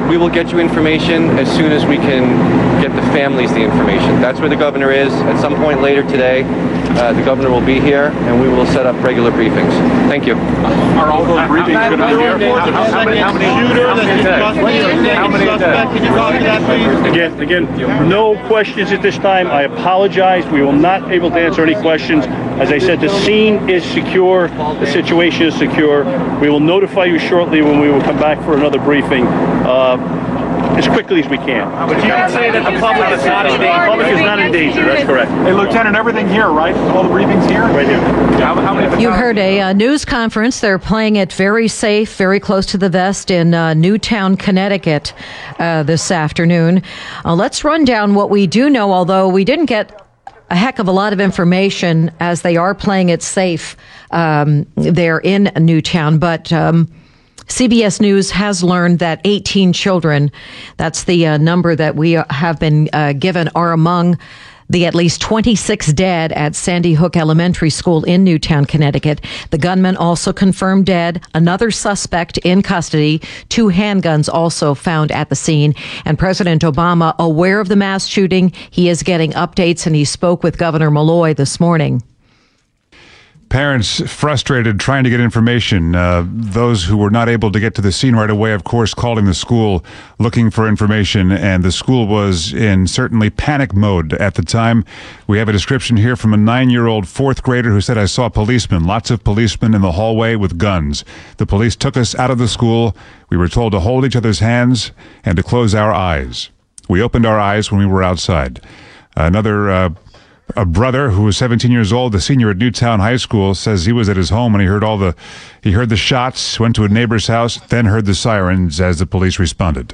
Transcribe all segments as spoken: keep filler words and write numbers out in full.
we will get you information as soon as we can get the families the information. That's where the governor is. At some point later today, uh, the governor will be here, and we will set up regular briefings. Thank you. Are all those briefings going to be here? How many? How many? Can you talk to that, please? Again, again, no questions at this time. I apologize. We will not able to answer any questions. As I said, the scene is secure. The situation is secure. We will notify you shortly when we will come back for another briefing. Uh, as quickly as we can. But you can say that the public is not in danger. The public is not in danger, that's correct. Hey, Lieutenant, everything here, right? All the briefings here? Right here. How, how many you heard a uh, news conference. They're playing it very safe, very close to the vest in uh, Newtown, Connecticut uh, this afternoon. Uh, let's run down what we do know, although we didn't get a heck of a lot of information as they are playing it safe um, there in Newtown. But um, C B S News has learned that eighteen children, that's the uh, number that we have been uh, given, are among the at least twenty-six dead at Sandy Hook Elementary School in Newtown, Connecticut. The gunman also confirmed dead. Another suspect in custody. Two handguns also found at the scene. And President Obama, aware of the mass shooting, he is getting updates, and he spoke with Governor Malloy this morning. Parents frustrated trying to get information. Uh, those who were not able to get to the scene right away, of course, calling the school looking for information, and the school was in certainly panic mode at the time. We have a description here from a nine-year-old fourth grader who said, "I saw policemen, lots of policemen in the hallway with guns. The police took us out of the school. We were told to hold each other's hands and to close our eyes. We opened our eyes when we were outside." Another uh, A brother who was seventeen years old, the senior at Newtown High School, says he was at his home and he heard all the he heard the shots, went to a neighbor's house, then heard the sirens as the police responded.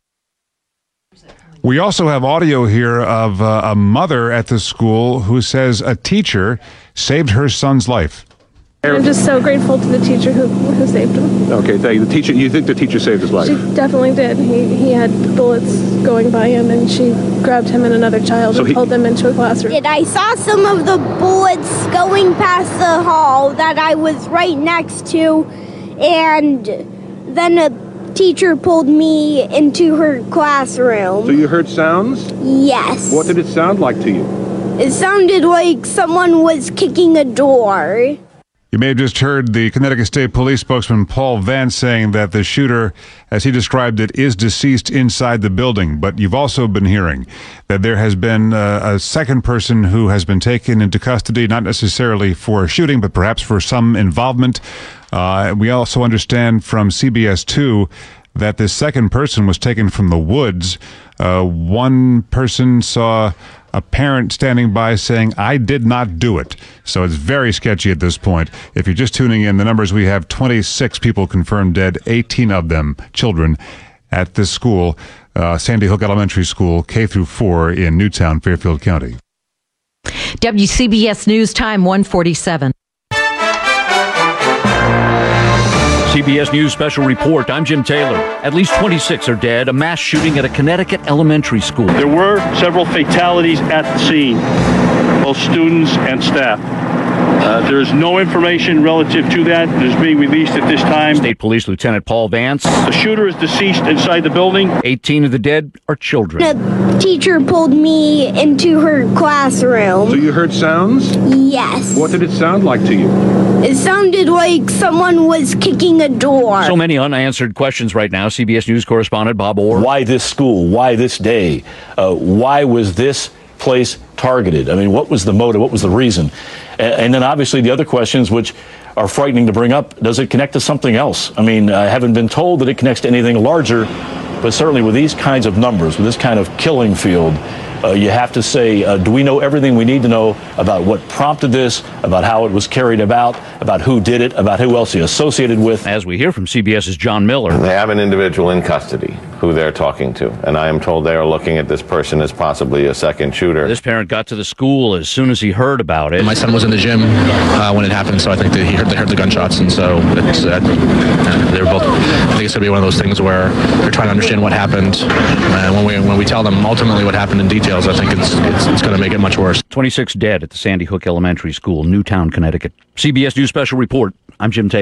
We also have audio here of uh, a mother at the school who says a teacher saved her son's life. I'm just so grateful to the teacher who, who saved him. Okay, thank you. The teacher, you think the teacher saved his life? She definitely did. He he had bullets going by him, and she grabbed him and another child So and he- pulled them into a classroom. And I saw some of the bullets going past the hall that I was right next to, and then a teacher pulled me into her classroom. So you heard sounds? Yes. What did it sound like to you? It sounded like someone was kicking a door. You may have just heard the Connecticut State Police spokesman Paul Vance saying that the shooter, as he described it, is deceased inside the building. But you've also been hearing that there has been uh, a second person who has been taken into custody, not necessarily for a shooting, but perhaps for some involvement. Uh, we also understand from C B S two that this second person was taken from the woods. Uh, one person saw a parent standing by saying, "I did not do it." So it's very sketchy at this point. If you're just tuning in, the numbers we have: twenty-six people confirmed dead, eighteen of them children at this school, uh, Sandy Hook Elementary School, K through four in Newtown, Fairfield County. W C B S News Time, one forty-seven. C B S News Special Report. I'm Jim Taylor. At least twenty-six are dead. A mass shooting at a Connecticut elementary school. There were several fatalities at the scene, both students and staff. Uh, there is no information relative to that that is being released at this time. State Police Lieutenant Paul Vance. The shooter is deceased inside the building. eighteen of the dead are children. The teacher pulled me into her classroom. So you heard sounds? Yes. What did it sound like to you? It sounded like someone was kicking a door. So many unanswered questions right now. C B S News correspondent Bob Orr. Why this school? Why this day? Uh, why was this place targeted? I mean, what was the motive? What was the reason? And, and then obviously the other questions, which are frightening to bring up, does it connect to something else? I mean, I haven't been told that it connects to anything larger, but certainly with these kinds of numbers, with this kind of killing field, Uh, you have to say, uh, do we know everything we need to know about what prompted this, about how it was carried about, about who did it, about who else he associated with? As we hear from CBS's John Miller. They have an individual in custody who they're talking to, and I am told they are looking at this person as possibly a second shooter. This parent got to the school as soon as he heard about it. My son was in the gym uh, when it happened, so I think that he heard, they heard the gunshots, and so it's, uh, they were both. I think it's going to be one of those things where they're trying to understand what happened, and when we when we tell them ultimately what happened in details, I think it's it's, it's going to make it much worse. twenty-six dead at the Sandy Hook Elementary School, Newtown, Connecticut. C B S News Special Report. I'm Jim Taylor.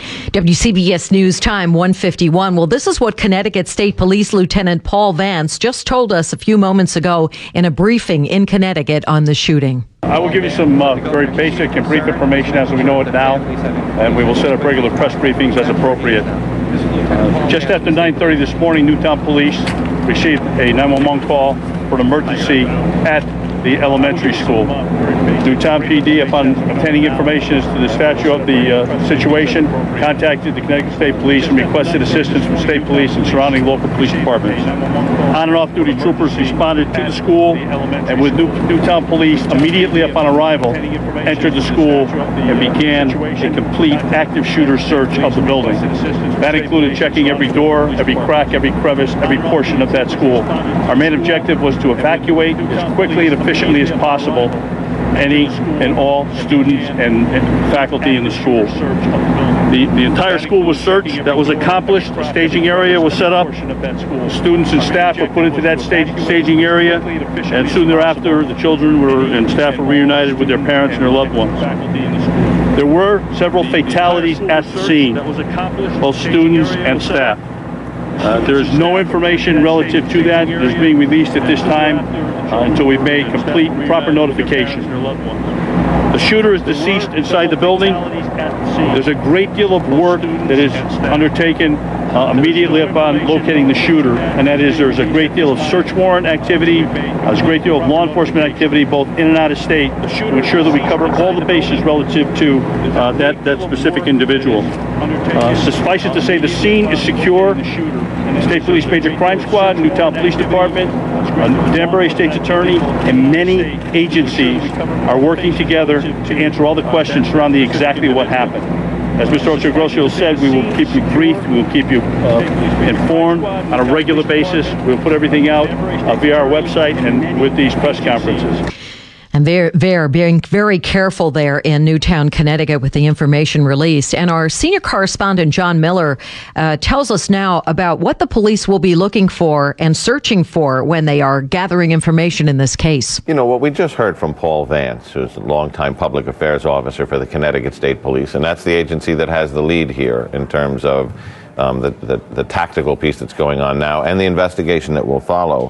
W C B S News time, one fifty-one. Well, this is what Connecticut State Police Lieutenant Paul Vance just told us a few moments ago in a briefing in Connecticut on the shooting. I will give you some uh, very basic and brief information as we know it now, and we will set up regular press briefings as appropriate. Uh, just after nine thirty this morning, Newtown Police received a nine one one call for an emergency at the elementary school. Newtown P D, upon obtaining information as to the stature of the uh, situation, contacted the Connecticut State Police and requested assistance from state police and surrounding local police departments. On and off-duty troopers responded to the school, and with New Newtown Police, immediately upon arrival, entered the school and began a complete active shooter search of the building. That included checking every door, every crack, every crevice, every portion of that school. Our main objective was to evacuate as quickly and efficiently as possible any and all students and, and faculty in the school. The, the entire school was searched. That was accomplished. A staging area was set up. Students and staff were put into that stage, staging area, and soon thereafter the children were and staff were reunited with their parents and their loved ones. There were several fatalities at the scene, both students and staff. Uh, there is no information relative to that that is being released at this time uh, until we've made complete proper notification. The shooter is deceased inside the building. There's a great deal of work that is undertaken uh, immediately upon locating the shooter, and that is there's a great deal of search warrant activity, uh, there's a great deal of law enforcement activity both in and out of state to ensure that we cover all the bases relative to uh, that, that specific individual. Uh, suffice it to say the scene is secure. The State Police Major Crime Squad, Newtown Police Department, uh, Danbury State's Attorney, and many agencies are working together to answer all the questions surrounding exactly what happened. As Mister Occhiogrosso said, we will keep you briefed, we will keep you uh, informed on a regular basis. We'll put everything out uh, via our website and with these press conferences. And they're, they're being very careful there in Newtown, Connecticut with the information released. And our senior correspondent, John Miller, uh, tells us now about what the police will be looking for and searching for when they are gathering information in this case. You know, what we just heard from Paul Vance, who's a longtime public affairs officer for the Connecticut State Police, and that's the agency that has the lead here in terms of um, the, the, the tactical piece that's going on now and the investigation that will follow.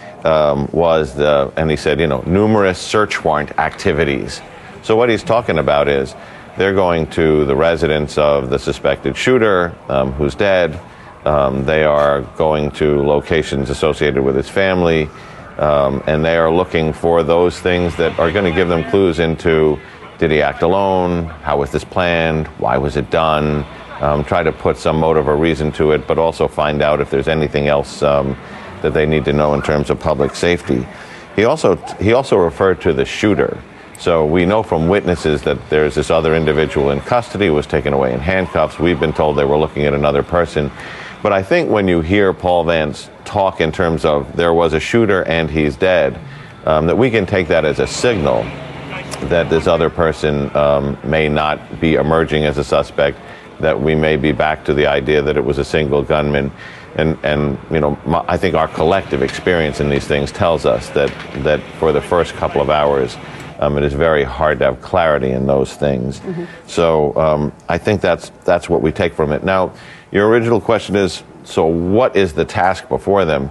Um, was the, and he said, you know, numerous search warrant activities. So what he's talking about is they're going to the residence of the suspected shooter um, who's dead. Um, they are going to locations associated with his family, um, and they are looking for those things that are going to give them clues into, did he act alone? How was this planned? Why was it done? Um, try to put some motive or reason to it, but also find out if there's anything else um, that they need to know in terms of public safety. He also he also referred to the shooter. So we know from witnesses that there's this other individual in custody who was taken away in handcuffs. We've been told they were looking at another person. But I think when you hear Paul Vance talk in terms of there was a shooter and he's dead, um, that we can take that as a signal that this other person um, may not be emerging as a suspect, that we may be back to the idea that it was a single gunman. And, and you know, my, I think our collective experience in these things tells us that, that for the first couple of hours, um, it is very hard to have clarity in those things. Mm-hmm. So um, I think that's, that's what we take from it. Now, your original question is, so what is the task before them?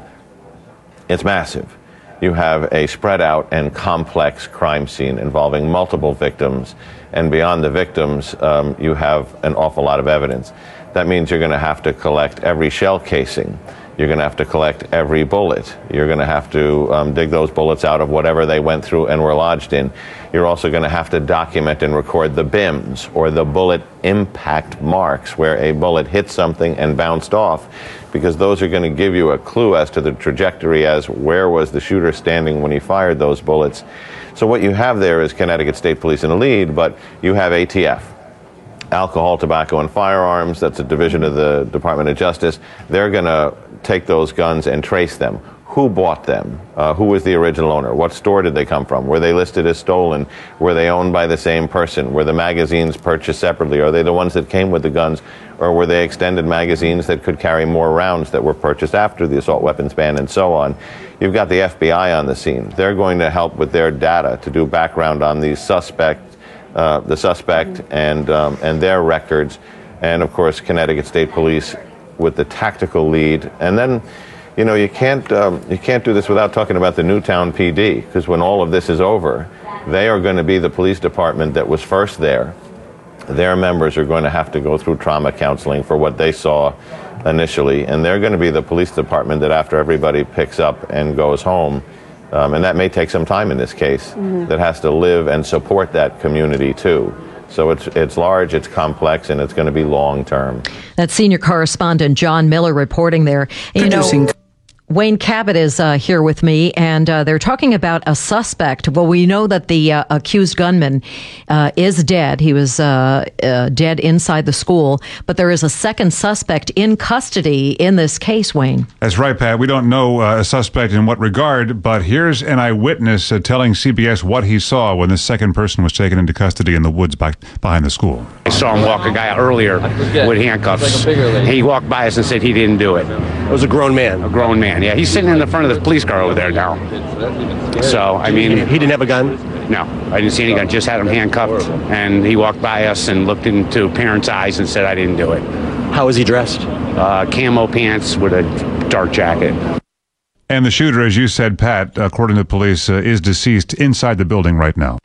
It's massive. You have a spread out and complex crime scene involving multiple victims, and beyond the victims, um, you have an awful lot of evidence. That means you're going to have to collect every shell casing. You're going to have to collect every bullet. You're going to have to um, dig those bullets out of whatever they went through and were lodged in. You're also going to have to document and record the B I Ms, or the bullet impact marks, where a bullet hit something and bounced off, because those are going to give you a clue as to the trajectory as where was the shooter standing when he fired those bullets. So what you have there is Connecticut State Police in the lead, but you have A T F. Alcohol, Tobacco, and Firearms, that's a division of the Department of Justice. They're going to take those guns and trace them. Who bought them? Uh, who was the original owner? What store did they come from? Were they listed as stolen? Were they owned by the same person? Were the magazines purchased separately? Are they the ones that came with the guns? Or were they extended magazines that could carry more rounds that were purchased after the assault weapons ban, and so on? You've got the F B I on the scene. They're going to help with their data to do background on these suspects. Uh, the suspect and um, and their records, and of course Connecticut State Police with the tactical lead. And then, you know, you can't um, you can't do this without talking about the Newtown P D, because when all of this is over, they are going to be the police department that was first there. Their members are going to have to go through trauma counseling for what they saw initially, and they're going to be the police department that after everybody picks up and goes home, um, and that may take some time in this case, mm-hmm. that has to live and support that community too. So it's it's large, it's complex, and it's going to be long term. That's senior correspondent John Miller reporting there. You know, Wayne Cabot is uh, here with me, and uh, they're talking about a suspect. Well, we know that the uh, accused gunman uh, is dead. He was uh, uh, dead inside the school, but there is a second suspect in custody in this case, Wayne. That's right, Pat. We don't know uh, a suspect in what regard, but here's an eyewitness uh, telling C B S what he saw when the second person was taken into custody in the woods back behind the school. I saw him walk a guy earlier with handcuffs. He walked by us and said he didn't do it. It was a grown man. A grown man. Yeah, he's sitting in the front of the police car over there now. So, I mean... He didn't have a gun? No, I didn't see any gun. Just had him handcuffed, and he walked by us and looked into parents' eyes and said, I didn't do it. How was he dressed? Uh, camo pants with a dark jacket. And the shooter, as you said, Pat, according to the police, uh, is deceased inside the building right now.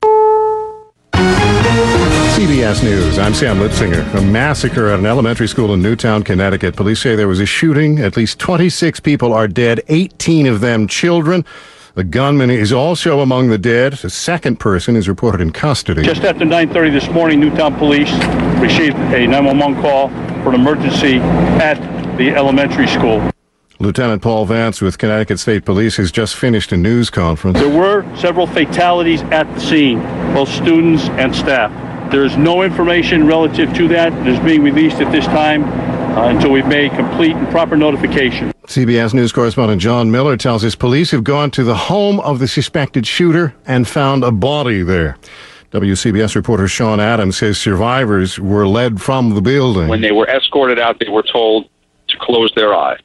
C B S News, I'm Sam Litzinger. A massacre at an elementary school in Newtown, Connecticut. Police say there was a shooting. At least twenty-six people are dead, eighteen of them children. The gunman is also among the dead. The second person is reported in custody. Just after nine thirty this morning, Newtown Police received a nine one one call for an emergency at the elementary school. Lieutenant Paul Vance with Connecticut State Police has just finished a news conference. There were several fatalities at the scene, both students and staff. There is no information relative to that that is being released at this time uh, until we've made complete and proper notification. C B S News correspondent John Miller tells us police have gone to the home of the suspected shooter and found a body there. W C B S reporter Sean Adams says survivors were led from the building. When they were escorted out, they were told to close their eyes.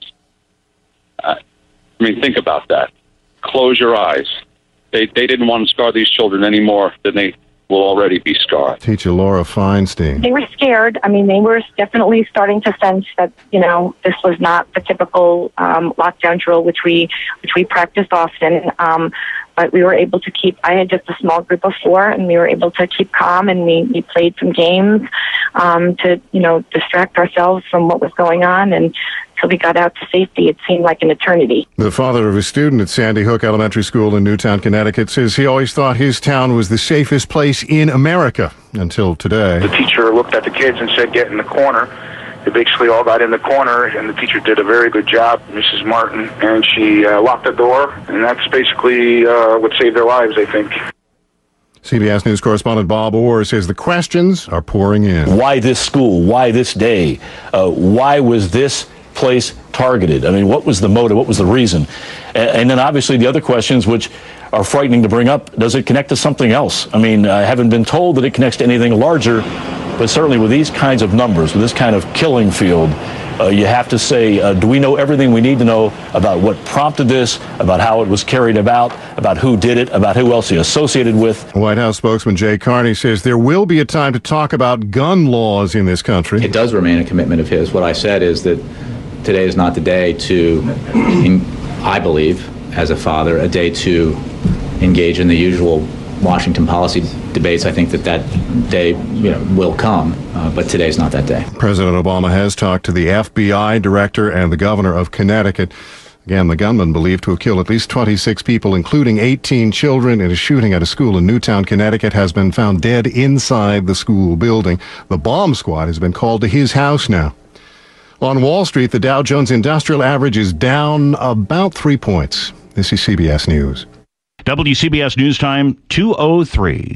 Uh, I mean, think about that. Close your eyes. They they didn't want to scar these children any more than they will already be scarred. Teacher Laura Feinstein. They were scared. I mean, they were definitely starting to sense that, you know, this was not the typical um, lockdown drill, which we which we practiced often. Um, but we were able to keep, I had just a small group of four, and we were able to keep calm, and we, we played some games um, to, you know, distract ourselves from what was going on. And until we got out to safety, it seemed like an eternity. The father of a student at Sandy Hook Elementary School in Newtown, Connecticut, says he always thought his town was the safest place in America until today. The teacher looked at the kids and said, get in the corner. They basically all got in the corner, and the teacher did a very good job, Missus Martin, and she uh, locked the door, and that's basically uh, what saved their lives, I think. C B S News correspondent Bob Orr says the questions are pouring in. Why this school? Why this day? Uh, why was this place targeted? I mean, what was the motive? What was the reason? And, and then obviously the other questions, which are frightening to bring up, does it connect to something else? I mean, I haven't been told that it connects to anything larger, but certainly with these kinds of numbers, with this kind of killing field, uh, you have to say, uh, do we know everything we need to know about what prompted this, about how it was carried about, about who did it, about who else he associated with? White House spokesman Jay Carney says there will be a time to talk about gun laws in this country. It does remain a commitment of his. What I said is that today is not the day to, in, I believe, as a father, a day to engage in the usual Washington policy debates. I think that that day, you know, will come, uh, but today's not that day. President Obama has talked to the F B I director and the governor of Connecticut. Again, the gunman believed to have killed at least twenty-six people, including eighteen children, in a shooting at a school in Newtown, Connecticut, has been found dead inside the school building. The bomb squad has been called to his house now. On Wall Street, the Dow Jones Industrial Average is down about three points. This is C B S News. W C B S News Time, two oh three.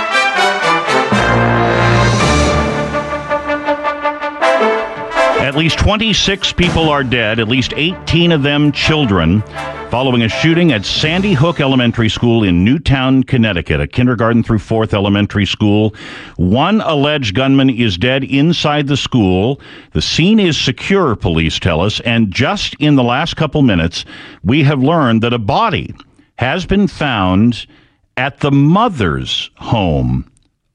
At least twenty-six people are dead, at least eighteen of them children, following a shooting at Sandy Hook Elementary School in Newtown, Connecticut, a kindergarten through fourth elementary school. One alleged gunman is dead inside the school. The scene is secure, police tell us, and just in the last couple minutes, we have learned that a body has been found at the mother's home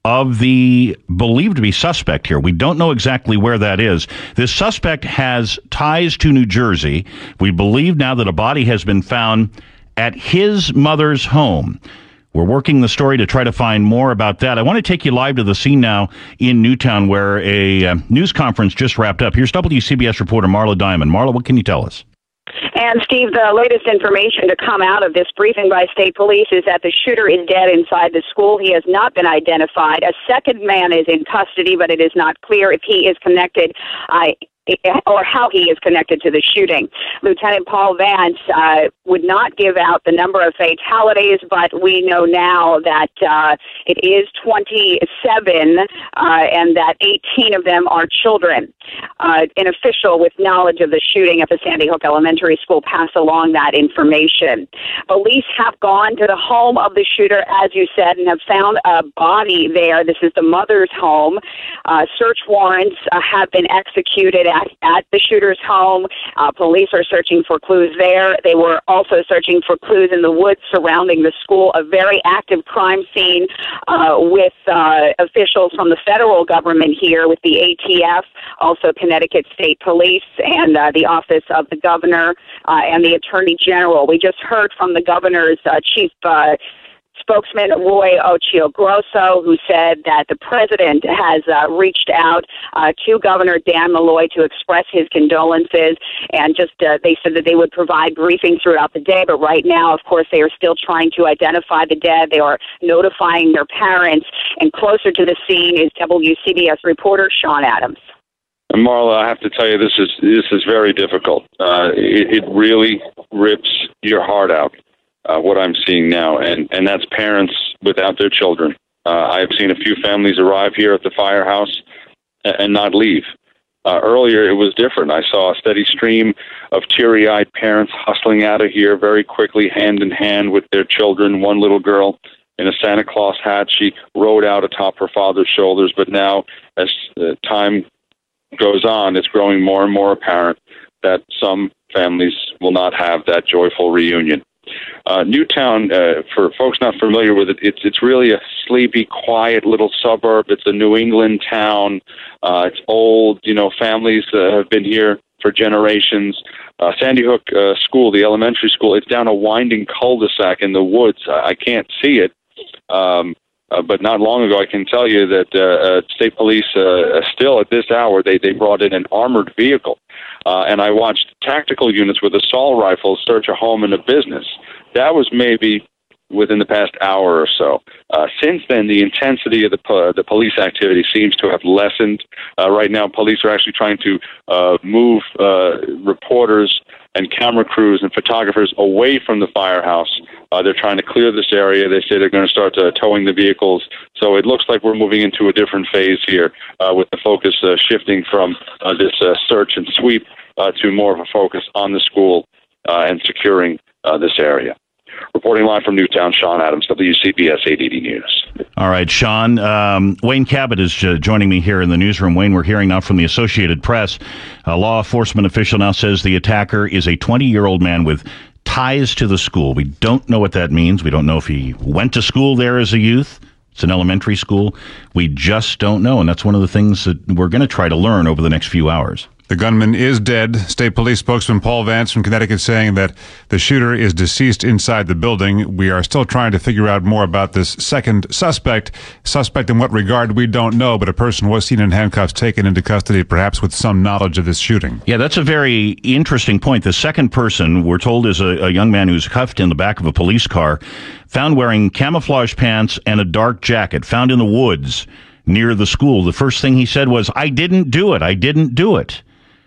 of the believed to be suspect here. We don't know exactly where that is. This suspect has ties to New Jersey. We believe now that a body has been found at his mother's home. We're working the story to try to find more about that. I want to take you live to the scene now in Newtown, where a uh, news conference just wrapped up. Here's W C B S reporter Marla Diamond. Marla, what can you tell us? And, Steve, the latest information to come out of this briefing by state police is that the shooter is dead inside the school. He has not been identified. A second man is in custody, but it is not clear if he is connected uh, or how he is connected to the shooting. Lieutenant Paul Vance uh, would not give out the number of fatalities, but we know now that uh, it is twenty-seven uh, and that eighteen of them are children. Uh, an official with knowledge of the shooting at the Sandy Hook Elementary School passed along that information. Police have gone to the home of the shooter, as you said, and have found a body there. This is the mother's home. Uh, search warrants uh, have been executed at, at the shooter's home. Uh, police are searching for clues there. They were also searching for clues in the woods surrounding the school, a very active crime scene uh, with uh, officials from the federal government here, with the A T F, also Connecticut State Police, and uh, the Office of the Governor uh, and the Attorney General. We just heard from the governor's uh, chief uh, spokesman, Roy Occhiogrosso, who said that the president has uh, reached out uh, to Governor Dan Malloy to express his condolences, and just uh, they said that they would provide briefings throughout the day. But right now, of course, they are still trying to identify the dead. They are notifying their parents, and closer to the scene is W C B S reporter Sean Adams. And Marla, I have to tell you, this is this is very difficult. Uh, it, it really rips your heart out, uh, what I'm seeing now, and, and that's parents without their children. Uh, I've seen a few families arrive here at the firehouse and, and not leave. Uh, earlier, it was different. I saw a steady stream of teary-eyed parents hustling out of here very quickly, hand in hand with their children. One little girl in a Santa Claus hat, she rode out atop her father's shoulders, but now, as uh, time goes on, it's growing more and more apparent that some families will not have that joyful reunion. Uh, Newtown, uh, for folks not familiar with it, it's it's really a sleepy, quiet little suburb. It's a New England town. Uh, it's old. You know, families uh, have been here for generations. Uh, Sandy Hook uh, School, the elementary school, it's down a winding cul-de-sac in the woods. I, I can't see it. Um, Uh, but not long ago, I can tell you that uh, uh, state police, uh, still at this hour, they, they brought in an armored vehicle. Uh, and I watched tactical units with assault rifles search a home and a business. That was maybe within the past hour or so. Uh, since then, the intensity of the, po- the police activity seems to have lessened. Uh, right now, police are actually trying to uh, move uh, reporters and camera crews and photographers away from the firehouse. Uh, they're trying to clear this area. They say they're going to start uh, towing the vehicles. So it looks like we're moving into a different phase here, uh, with the focus uh, shifting from uh, this uh, search and sweep uh, to more of a focus on the school uh, and securing uh, this area. Reporting live from Newtown, Sean Adams, W C B S A D D News. All right, Sean. Um, Wayne Cabot is uh, joining me here in the newsroom. Wayne, we're hearing now from the Associated Press. A law enforcement official now says the attacker is a twenty-year-old man with ties to the school. We don't know what that means. We don't know if he went to school there as a youth. It's an elementary school. We just don't know, and that's one of the things that we're going to try to learn over the next few hours. The gunman is dead. State Police spokesman Paul Vance from Connecticut saying that the shooter is deceased inside the building. We are still trying to figure out more about this second suspect. Suspect in what regard, we don't know, but a person was seen in handcuffs, taken into custody, perhaps with some knowledge of this shooting. Yeah, that's a very interesting point. The second person, we're told, is a, a young man who's cuffed in the back of a police car, found wearing camouflage pants and a dark jacket, found in the woods near the school. The first thing he said was, "I didn't do it. I didn't do it."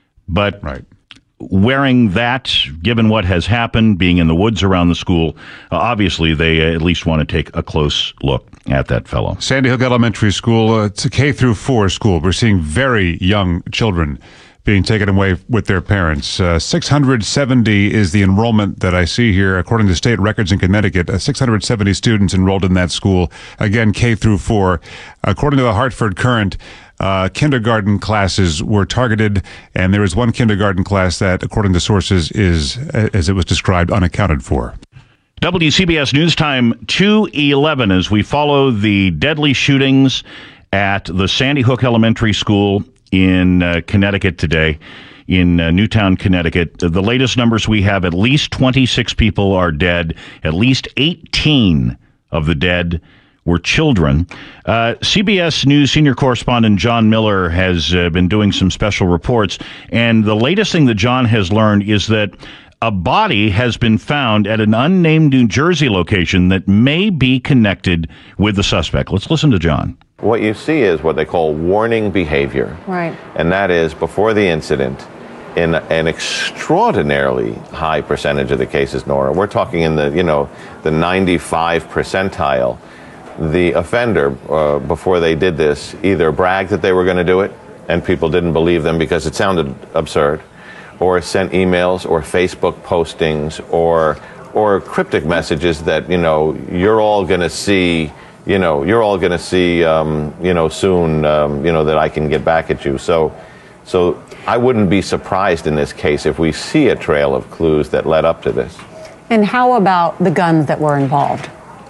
But right. wearing that, given what has happened, being in the woods around the school, uh, obviously they uh, at least want to take a close look at that fellow. Sandy Hook Elementary School, uh, it's a K through four school. We're seeing very young children being taken away with their parents. Uh, six hundred seventy is the enrollment that I see here, according to state records in Connecticut. Uh, six hundred seventy students enrolled in that school, again, K through four. According to the Hartford Courant, Uh, kindergarten classes were targeted, and there is one kindergarten class that, according to sources, is, as it was described, unaccounted for. W C B S News Time two eleven as we follow the deadly shootings at the Sandy Hook Elementary School in uh, Connecticut today, in uh, Newtown, Connecticut. The latest numbers we have, at least twenty-six people are dead. At least eighteen of the dead were children. Uh, C B S News senior correspondent John Miller has uh, been doing some special reports, and the latest thing that John has learned is that a body has been found at an unnamed New Jersey location that may be connected with the suspect. Let's listen to John. What you see is what they call warning behavior. Right. And that is, before the incident, in an extraordinarily high percentage of the cases, Nora, we're talking in the, you know, the ninety-five percentile, the offender, uh, before they did this, either bragged that they were going to do it, and people didn't believe them because it sounded absurd, or sent emails or Facebook postings or or cryptic messages that, you know, you're all going to see, you know, you're all going to see, um, you know, soon, um, you know, that I can get back at you. So, so I wouldn't be surprised in this case if we see a trail of clues that led up to this. And how about the guns that were involved?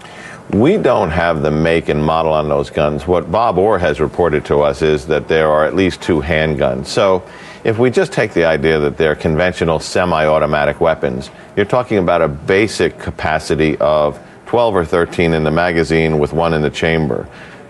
We don't have the make and model on those guns. What Bob Orr has reported to us is that there are at least two handguns. So if we just take the idea that they're conventional semi-automatic weapons, you're talking about a basic capacity of twelve or thirteen in the magazine with one in the chamber.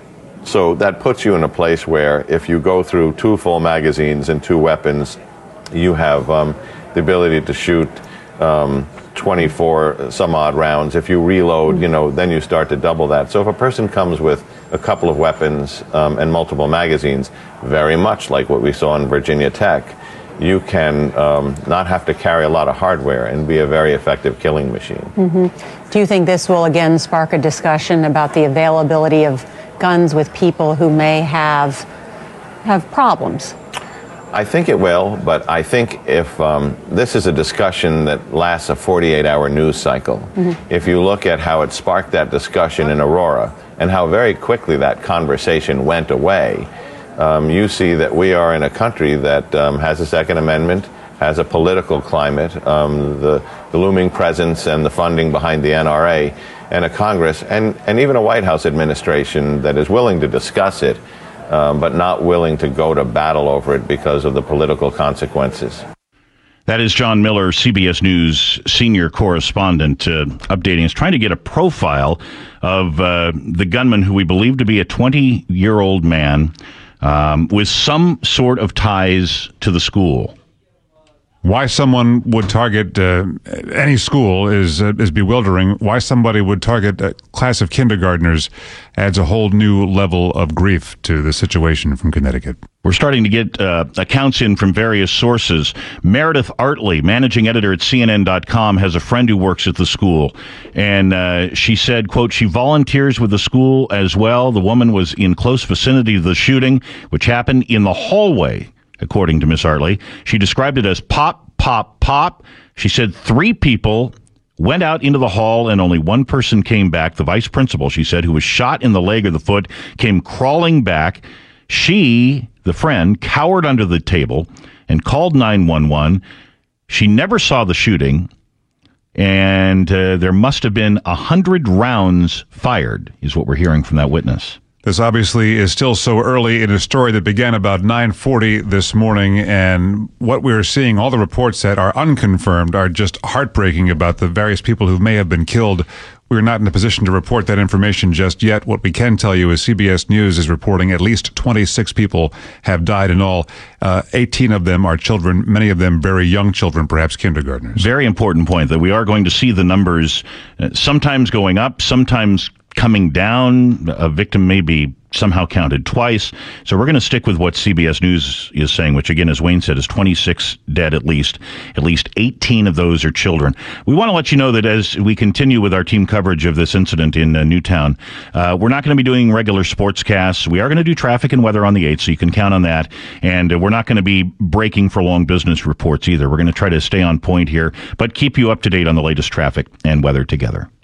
So that puts you in a place where if you go through two full magazines and two weapons, you have um, the ability to shoot um, twenty-four some odd rounds. If you reload, you know, then you start to double that. So if a person comes with a couple of weapons um, and multiple magazines, very much like what we saw in Virginia Tech, you can um, not have to carry a lot of hardware and be a very effective killing machine. Mm-hmm. Do you think this will again spark a discussion about the availability of guns with people who may have have problems? I think it will, but I think if um, this is a discussion that lasts a forty-eight hour news cycle, mm-hmm. if you look at how it sparked that discussion in Aurora and how very quickly that conversation went away, um, you see that we are in a country that um, has a Second Amendment, has a political climate, um, the, the looming presence and the funding behind the N R A, and a Congress, and, and even a White House administration that is willing to discuss it, Um, but not willing to go to battle over it because of the political consequences. That is John Miller, C B S News senior correspondent, uh, updating us, trying to get a profile of uh, the gunman who we believe to be a twenty-year-old man um, with some sort of ties to the school. Why someone would target uh, any school is uh, is bewildering. Why somebody would target a class of kindergartners adds a whole new level of grief to the situation from Connecticut. We're starting to get uh, accounts in from various sources. Meredith Artley, managing editor at C N N dot com, has a friend who works at the school. And uh, she said, quote, she volunteers with the school as well. The woman was in close vicinity to the shooting, which happened in the hallway. According to Miss Artley, she described it as pop, pop, pop. She said three people went out into the hall and only one person came back. The vice principal, she said, who was shot in the leg or the foot, came crawling back. She, the friend, cowered under the table and called nine one one. She never saw the shooting, and uh, there must have been a hundred rounds fired, is what we're hearing from that witness. This obviously is still so early in a story that began about nine forty this morning, and what we're seeing, all the reports that are unconfirmed, are just heartbreaking about the various people who may have been killed. We're not in a position to report that information just yet. What we can tell you is C B S News is reporting at least twenty-six people have died in all. Uh, eighteen of them are children, many of them very young children, perhaps kindergartners. Very important point that we are going to see the numbers uh, sometimes going up, sometimes coming down. A victim may be somehow counted twice. So we're going to stick with what C B S News is saying, which again, as Wayne said, is twenty-six dead at least. At least eighteen of those are children. We want to let you know that as we continue with our team coverage of this incident in uh, Newtown, uh, we're not going to be doing regular sportscasts. We are going to do traffic and weather on the eighth, so you can count on that. And uh, we're not going to be breaking for long business reports either. We're going to try to stay on point here, but keep you up to date on the latest traffic and weather together.